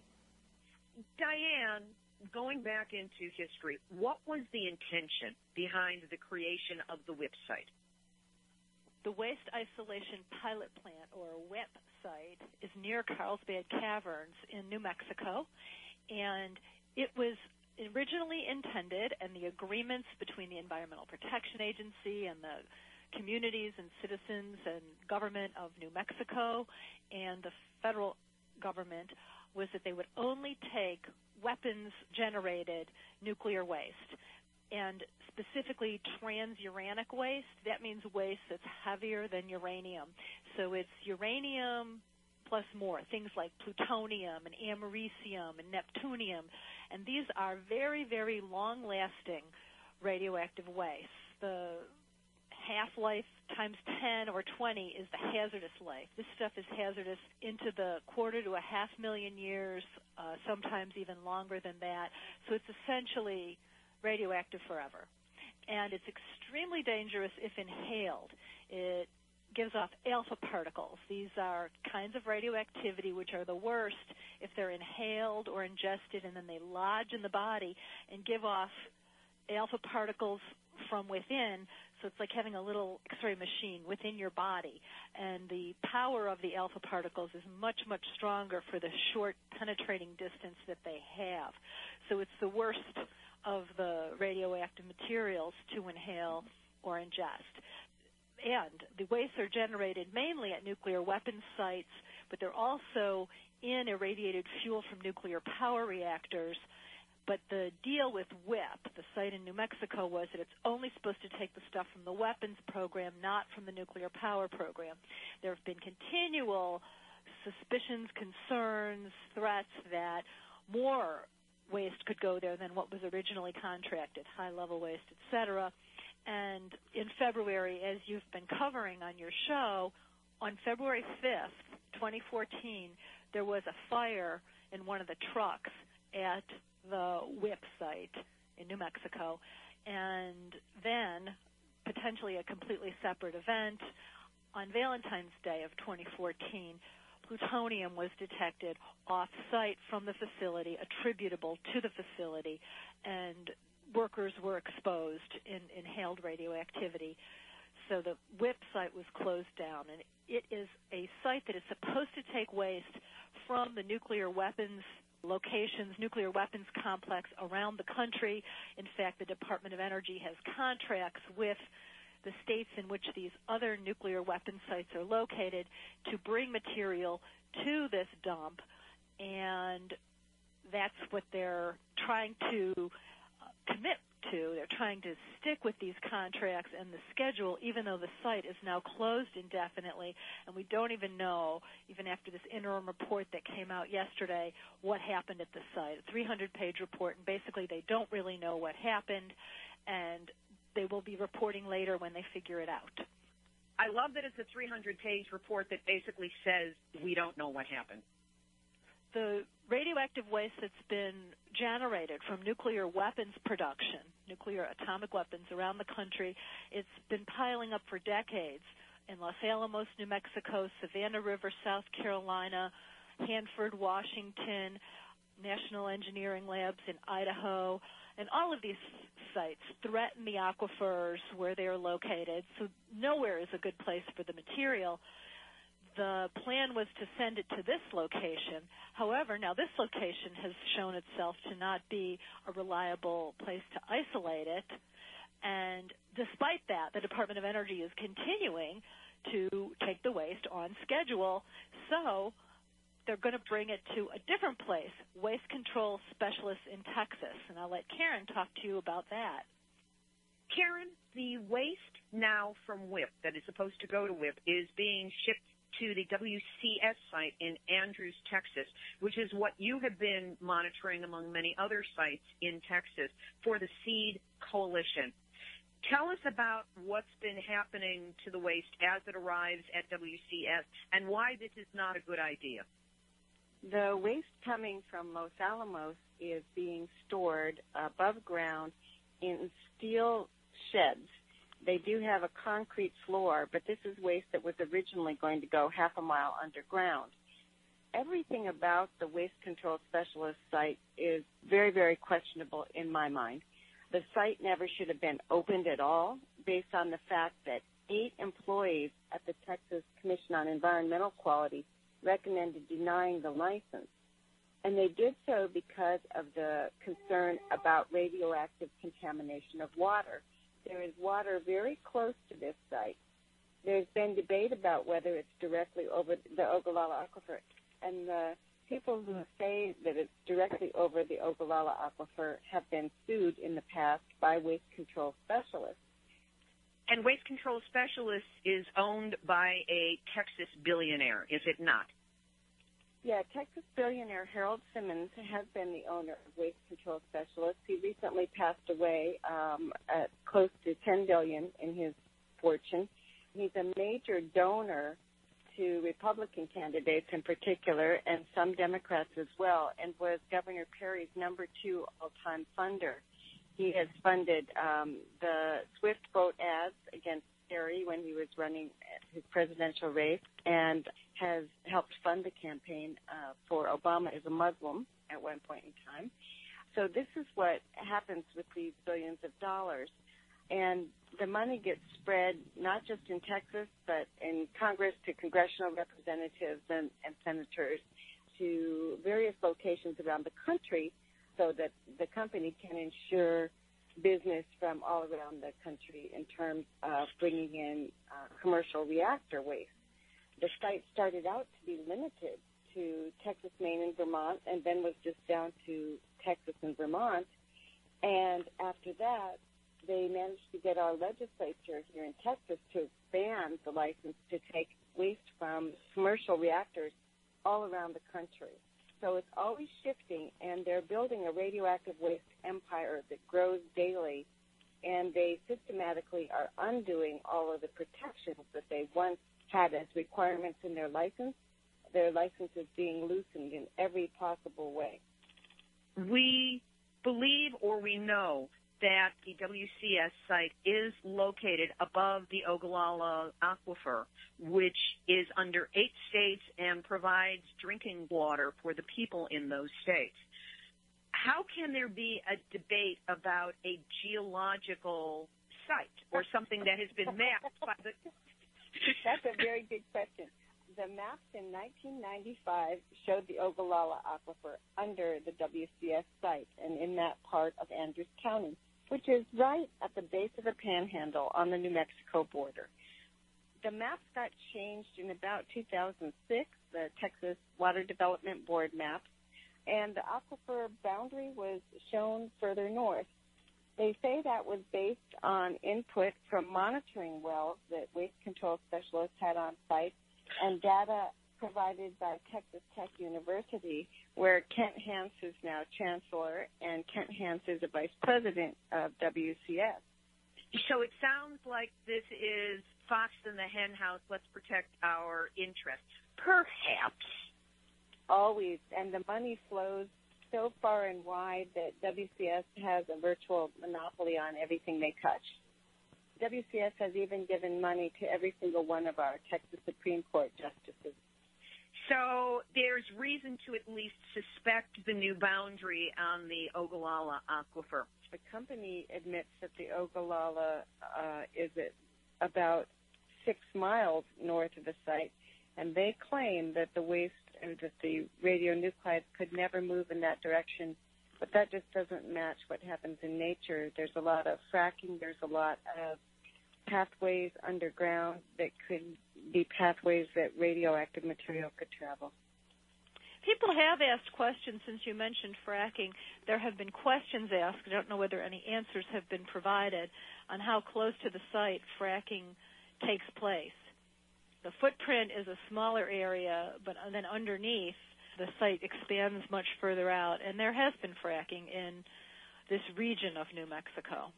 Diane, going back into history, what was the intention behind the creation of the W I P site? The Waste Isolation Pilot Plant, or W I P site, is near Carlsbad Caverns in New Mexico, and it was originally intended, and the agreements between the Environmental Protection Agency and the communities and citizens and government of New Mexico and the federal government was that they would only take weapons-generated nuclear waste, and specifically transuranic waste. That means waste that's heavier than uranium. So it's uranium plus more, things like plutonium and americium and neptunium. And these are very, very long-lasting radioactive wastes. The half-life times ten or twenty is the hazardous life. This stuff is hazardous into the quarter to a half million years, uh, sometimes even longer than that. So it's essentially radioactive forever. and it's extremely dangerous if inhaled. It gives off alpha particles. These are kinds of radioactivity which are the worst if they're inhaled or ingested, and then they lodge in the body and give off alpha particles from within. So it's like having a little X-ray machine within your body. And the power of the alpha particles is much, much stronger for the short penetrating distance that they have. So it's the worst of the radioactive materials to inhale or ingest. And the wastes are generated mainly at nuclear weapons sites, but they're also in irradiated fuel from nuclear power reactors. But the deal with W I P, the site in New Mexico, was that it's only supposed to take the stuff from the weapons program, not from the nuclear power program. There have been continual suspicions, concerns, threats that more waste could go there than what was originally contracted, high-level waste, et cetera. And in February, as you've been covering on your show, on February fifth, twenty fourteen, there was a fire in one of the trucks at the W I P site in New Mexico. And then, potentially a completely separate event, on Valentine's Day of twenty fourteen, plutonium was detected off-site from the facility, attributable to the facility, and workers were exposed in inhaled radioactivity. So the W I P site was closed down, and it is a site that is supposed to take waste from the nuclear weapons locations, nuclear weapons complex around the country. In fact, the Department of Energy has contracts with the states in which these other nuclear weapons sites are located to bring material to this dump, and that's what they're trying to commit to. They're trying to stick with these contracts and the schedule, even though the site is now closed indefinitely, and we don't even know, even after this interim report that came out yesterday, what happened at the site. A three hundred page report, and basically they don't really know what happened, and they will be reporting later when they figure it out. I love that it's a three hundred page report that basically says we don't know what happened. The radioactive waste that's been generated from nuclear weapons production, nuclear atomic weapons around the country, it's been piling up for decades in Los Alamos, New Mexico, Savannah River, South Carolina, Hanford, Washington, National Engineering Labs in Idaho, and all of these sites threaten the aquifers where they are located, so nowhere is a good place for the material. The plan was to send it to this location. However, now this location has shown itself to not be a reliable place to isolate it. And despite that, the Department of Energy is continuing to take the waste on schedule. So they're going to bring it to a different place, Waste Control Specialists in Texas. And I'll let Karen talk to you about that. Karen, the waste now from W I P that is supposed to go to W I P is being shipped to the W C S site in Andrews, Texas, which is what you have been monitoring among many other sites in Texas for the SEED Coalition. Tell us about what's been happening to the waste as it arrives at W C S and why this is not a good idea. The waste coming from Los Alamos is being stored above ground in steel sheds. They do have a concrete floor, but this is waste that was originally going to go half a mile underground. Everything about the Waste Control Specialist site is very, very questionable in my mind. The site never should have been opened at all based on the fact that eight employees at the Texas Commission on Environmental Quality recommended denying the license. And they did so because of the concern about radioactive contamination of water. There is water very close to this site. There's been debate about whether it's directly over the Ogallala Aquifer. And the people who say that it's directly over the Ogallala Aquifer have been sued in the past by Waste Control Specialists. And Waste Control Specialists is owned by a Texas billionaire, is it not? Yeah, Texas billionaire Harold Simmons has been the owner of Waste Control Specialists. He recently passed away um, at close to ten billion dollars in his fortune. He's a major donor to Republican candidates in particular and some Democrats as well, and was Governor Perry's number two all-time funder. He has funded um, the Swift boat ads against Kerry when he was running his presidential race, and has helped fund the campaign uh, for Obama as a Muslim at one point in time. So this is what happens with these billions of dollars. And the money gets spread not just in Texas, but in Congress to congressional representatives and, and senators to various locations around the country so that the company can ensure business from all around the country in terms of bringing in uh, commercial reactor waste. The site started out to be limited to Texas, Maine, and Vermont, and then was just down to Texas and Vermont. And after that, they managed to get our legislature here in Texas to expand the license to take waste from commercial reactors all around the country. So it's always shifting, and they're building a radioactive waste empire that grows daily, and they systematically are undoing all of the protections that they once had as requirements in their license. Their license is being loosened in every possible way. We believe, or we know, that the W C S site is located above the Ogallala Aquifer, which is under eight states and provides drinking water for the people in those states. How can there be a debate about a geological site or something that has been mapped by the... That's a very good question. The maps in nineteen ninety-five showed the Ogallala Aquifer under the W C S site and in that part of Andrews County, which is right at the base of the Panhandle on the New Mexico border. The maps got changed in about two thousand six, the Texas Water Development Board maps, and the aquifer boundary was shown further north. They say that was based on input from monitoring wells that waste control specialists had on site and data provided by Texas Tech University, where Kent Hance is now chancellor, and Kent Hance is the vice president of W C S. So it sounds like this is fox in the hen house, let's protect our interests. Perhaps. Always. And the money flows so far and wide that W C S has a virtual monopoly on everything they touch. W C S has even given money to every single one of our Texas Supreme Court justices. So there's reason to at least suspect the new boundary on the Ogallala Aquifer. The company admits that the Ogallala uh, is at about six miles north of the site, and they claim that the waste or that the radionuclides could never move in that direction, but that just doesn't match what happens in nature. There's a lot of fracking. There's a lot of pathways underground that could be pathways that radioactive material could travel. People have asked questions since you mentioned fracking. There have been questions asked, I don't know whether any answers have been provided, on how close to the site fracking takes place. The footprint is a smaller area, but then underneath, the site expands much further out, and there has been fracking in this region of New Mexico.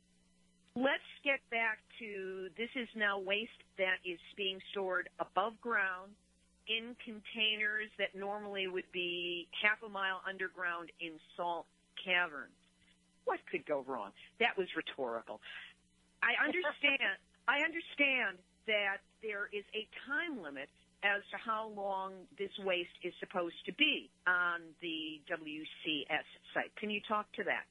Let's get back to, this is now waste that is being stored above ground in containers that normally would be half a mile underground in salt caverns. What could go wrong? That was rhetorical. I understand, I understand that there is a time limit as to how long this waste is supposed to be on the W C S site. Can you talk to that?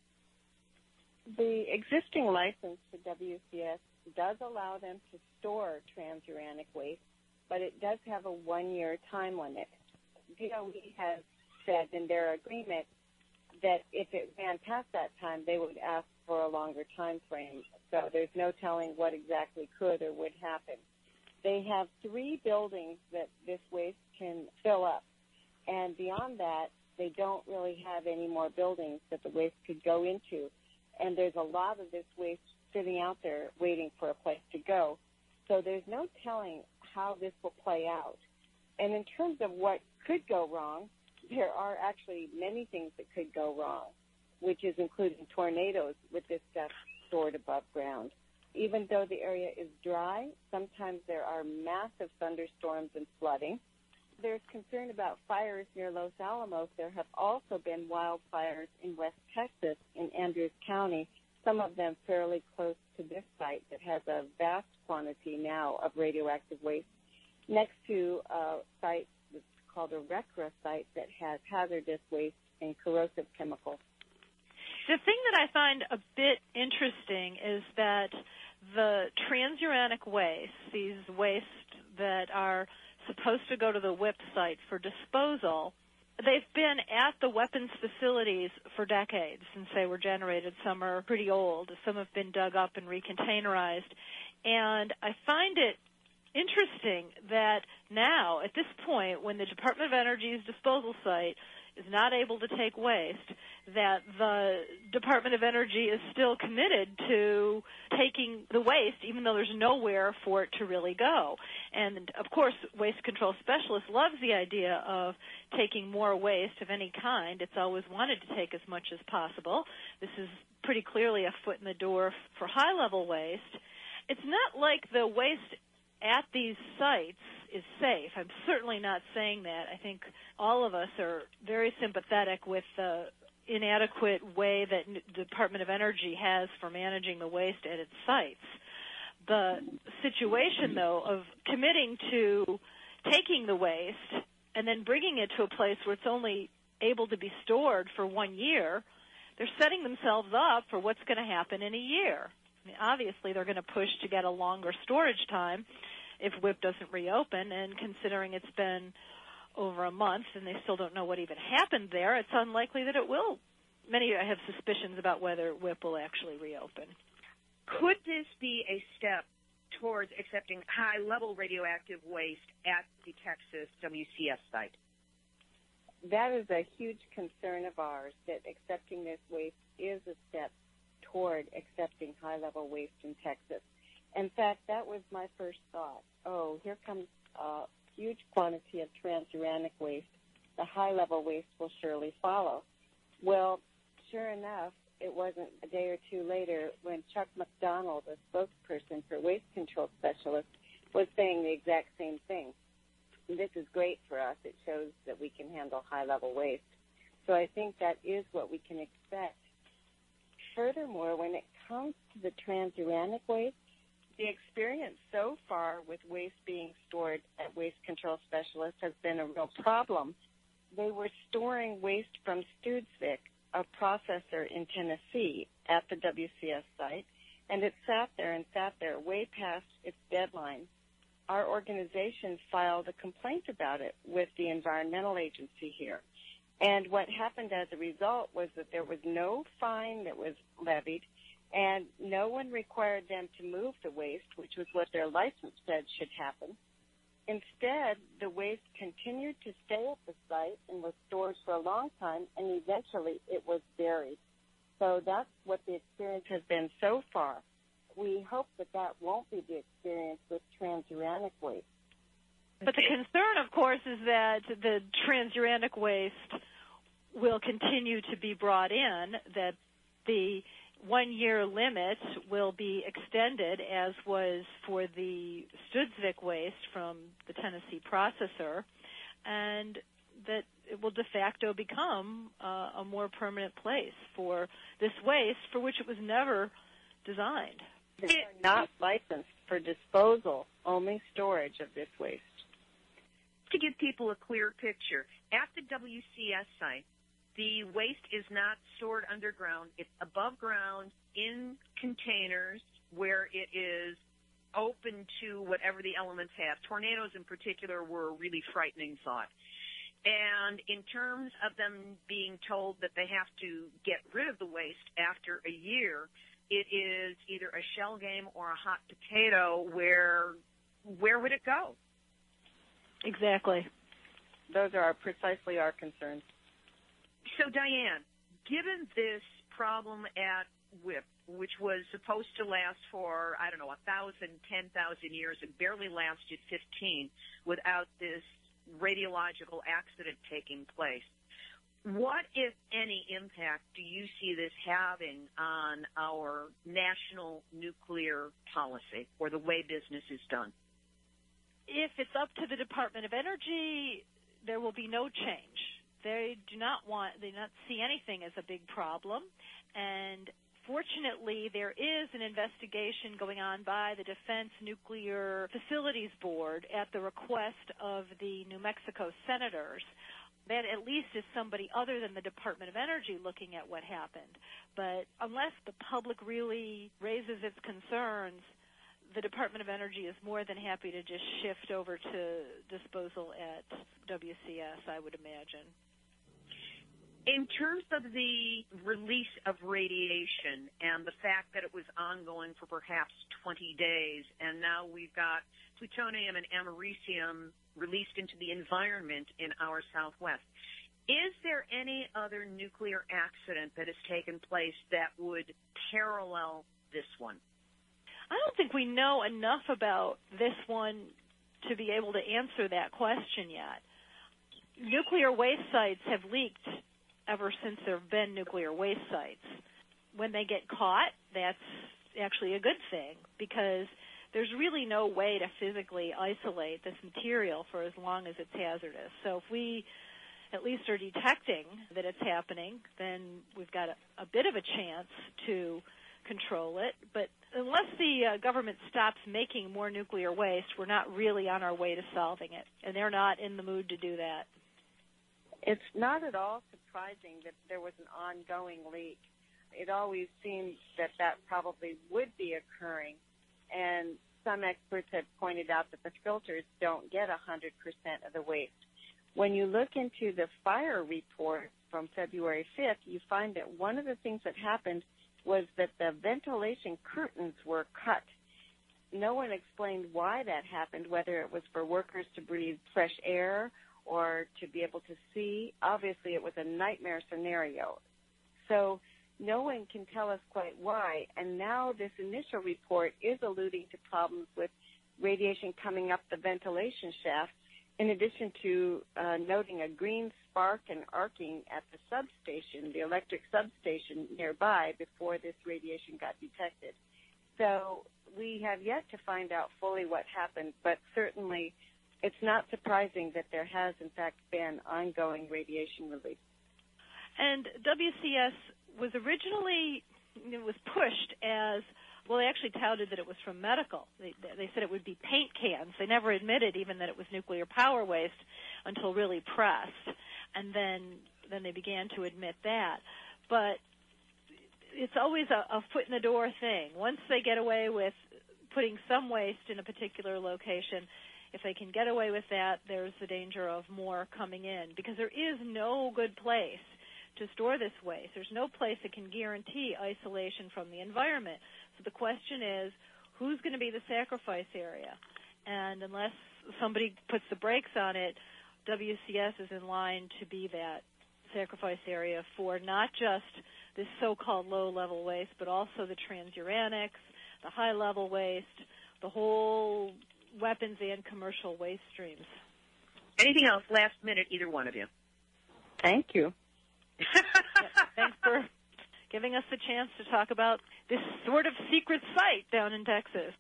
The existing license for W C S does allow them to store transuranic waste, but it does have a one-year time limit. D O E has said in their agreement that if it ran past that time, they would ask for a longer time frame. So there's no telling what exactly could or would happen. They have three buildings that this waste can fill up, and beyond that, they don't really have any more buildings that the waste could go into. And there's a lot of this waste sitting out there waiting for a place to go. So there's no telling how this will play out. And in terms of what could go wrong, there are actually many things that could go wrong, which is including tornadoes with this stuff stored above ground. Even though the area is dry, sometimes there are massive thunderstorms and flooding. There's concern about fires near Los Alamos. There have also been wildfires in West Texas in Andrews County some of them fairly close to this site that has a vast quantity now of radioactive waste, next to a site that's called a RECRA site that has hazardous waste and corrosive chemicals. The thing that I find a bit interesting is that the transuranic waste, these wastes that are supposed to go to the W I P site for disposal, they've been at the weapons facilities for decades since they were generated. Some are pretty old. Some have been dug up and recontainerized. And I find it interesting that now, at this point, when the Department of Energy's disposal site is not able to take waste, that the Department of Energy is still committed to taking the waste, even though there's nowhere for it to really go. And, of course, Waste Control Specialists loves the idea of taking more waste of any kind. It's always wanted to take as much as possible. This is pretty clearly a foot in the door for high-level waste. It's not like the waste at these sites is safe. I'm certainly not saying that. I think all of us are very sympathetic with the inadequate way that the Department of Energy has for managing the waste at its sites. The situation, though, of committing to taking the waste and then bringing it to a place where it's only able to be stored for one year, they're setting themselves up for what's going to happen in a year. I mean, obviously, they're going to push to get a longer storage time if W I P doesn't reopen, and considering it's been over a month and they still don't know what even happened there, it's unlikely that it will. Many have suspicions about whether W I P will actually reopen. Could this be a step towards accepting high-level radioactive waste at the Texas W C S site? That is a huge concern of ours, that accepting this waste is a step toward accepting high-level waste in Texas. In fact, that was my first thought. Oh, here comes a huge quantity of transuranic waste. The high-level waste will surely follow. Well, sure enough, it wasn't a day or two later when Chuck McDonald, a spokesperson for Waste Control Specialists, was saying the exact same thing. This is great for us. It shows that we can handle high-level waste. So I think that is what we can expect. Furthermore, when it comes to the transuranic waste, the experience so far with waste being stored at Waste Control Specialists has been a real problem. They were storing waste from Studsvik, a processor in Tennessee, at the W C S site, and it sat there and sat there way past its deadline. Our organization filed a complaint about it with the environmental agency here. And what happened as a result was that there was no fine that was levied, and no one required them to move the waste, which was what their license said should happen. Instead, the waste continued to stay at the site and was stored for a long time, and eventually it was buried. So that's what the experience has been so far. We hope that that won't be the experience with transuranic waste. But the concern, of course, is that the transuranic waste will continue to be brought in, that the one-year limit will be extended, as was for the Studsvik waste from the Tennessee processor, and that it will de facto become uh, a more permanent place for this waste for which it was never designed. They are not licensed for disposal, only storage of this waste. To give people a clear picture, at the W C S site, the waste is not stored underground. It's above ground in containers where it is open to whatever the elements have. Tornadoes in particular were a really frightening thought. And in terms of them being told that they have to get rid of the waste after a year, it is either a shell game or a hot potato. Where where would it go? Exactly. Those are our, precisely our concerns. So, Diane, given this problem at W I P, which was supposed to last for, I don't know, one thousand, ten thousand years, and barely lasted fifteen without this radiological accident taking place, what, if any, impact do you see this having on our national nuclear policy or the way business is done? If it's up to the Department of Energy, there will be no change. They do not want, they do not see anything as a big problem. And Fortunately, there is an investigation going on by the Defense Nuclear Facilities Board at the request of the New Mexico senators. That at least is somebody other than the Department of Energy looking at what happened. But unless the public really raises its concerns, the Department of Energy is more than happy to just shift over to disposal at W C S, I would imagine. In terms of the release of radiation and the fact that it was ongoing for perhaps twenty days, and now we've got plutonium and americium released into the environment in our Southwest, is there any other nuclear accident that has taken place that would parallel this one? I don't think we know enough about this one to be able to answer that question yet. Nuclear waste sites have leaked ever since there have been nuclear waste sites. When they get caught, that's actually a good thing because there's really no way to physically isolate this material for as long as it's hazardous. So if we at least are detecting that it's happening, then we've got a, a bit of a chance to control it. But unless the uh, government stops making more nuclear waste, we're not really on our way to solving it, and they're not in the mood to do that. It's not at all surprising that there was an ongoing leak. It always seemed that that probably would be occurring, and some experts have pointed out that the filters don't get one hundred percent of the waste. When you look into the fire report from February fifth, you find that one of the things that happened was that the ventilation curtains were cut. No one explained why that happened, whether it was for workers to breathe fresh air or to be able to see. Obviously, it was a nightmare scenario. So no one can tell us quite why. And now this initial report is alluding to problems with radiation coming up the ventilation shaft, in addition to uh, noting a green spark and arcing at the substation, the electric substation nearby, before this radiation got detected. So we have yet to find out fully what happened, but certainly it's not surprising that there has, in fact, been ongoing radiation release. And W C S was originally, it was pushed as, well, they actually touted that it was from medical. They, they said it would be paint cans. They never admitted even that it was nuclear power waste until really pressed. And then, then they began to admit that. But it's always a, a foot in the door thing. Once they get away with putting some waste in a particular location, if they can get away with that, there's the danger of more coming in, because there is no good place to store this waste. There's no place that can guarantee isolation from the environment. So the question is, who's going to be the sacrifice area? And unless somebody puts the brakes on it, W C S is in line to be that sacrifice area for not just this so-called low-level waste, but also the transuranics, the high-level waste, the whole weapons and commercial waste streams. Anything else last minute, either one of you? Thank you. Yeah, thanks for giving us the chance to talk about this sort of secret site down in Texas.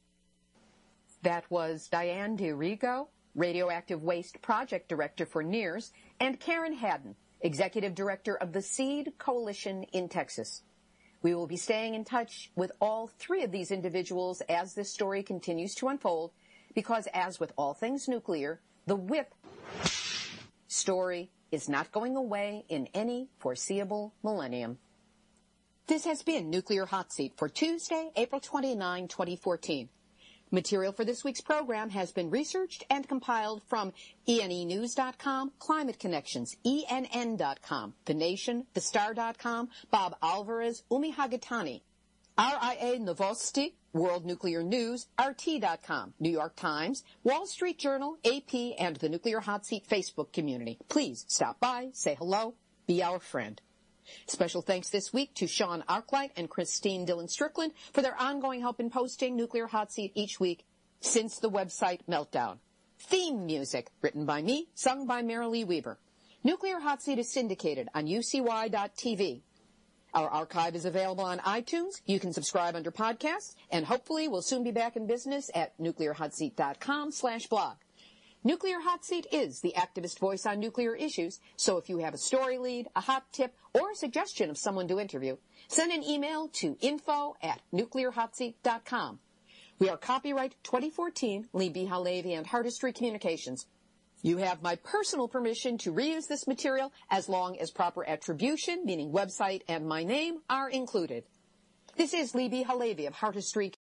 That was Diane DiRigo, Radioactive Waste Project Director for NEARS, and Karen Haddon, Executive Director of the SEED Coalition in Texas. We will be staying in touch with all three of these individuals as this story continues to unfold, because as with all things nuclear, the WHIP story is not going away in any foreseeable millennium. This has been Nuclear Hot Seat for Tuesday, April twenty-ninth, twenty fourteen. Material for this week's program has been researched and compiled from E N E News dot com, Climate Connections, E N N dot com, The Nation, The Star dot com, Bob Alvarez, Umi Hagatani, R I A Novosti, World Nuclear News, R T dot com, New York Times, Wall Street Journal, A P, and the Nuclear Hot Seat Facebook community. Please stop by, say hello, be our friend. Special thanks this week to Sean Arkwright and Christine Dillon-Strickland for their ongoing help in posting Nuclear Hot Seat each week since the website meltdown. Theme music written by me, sung by Marilee Weaver. Nuclear Hot Seat is syndicated on U C Y dot T V. Our archive is available on iTunes. You can subscribe under podcasts, and hopefully we'll soon be back in business at nuclear hot seat dot com slash blog. Nuclear Hot Seat is the activist voice on nuclear issues, so if you have a story lead, a hot tip, or a suggestion of someone to interview, send an email to info at nuclear hot seat dot com. We are copyright twenty fourteen, Libbe HaLevy and Heartistry Communications. You have my personal permission to reuse this material as long as proper attribution, meaning website and my name, are included. This is Libbe HaLevy of Heartistry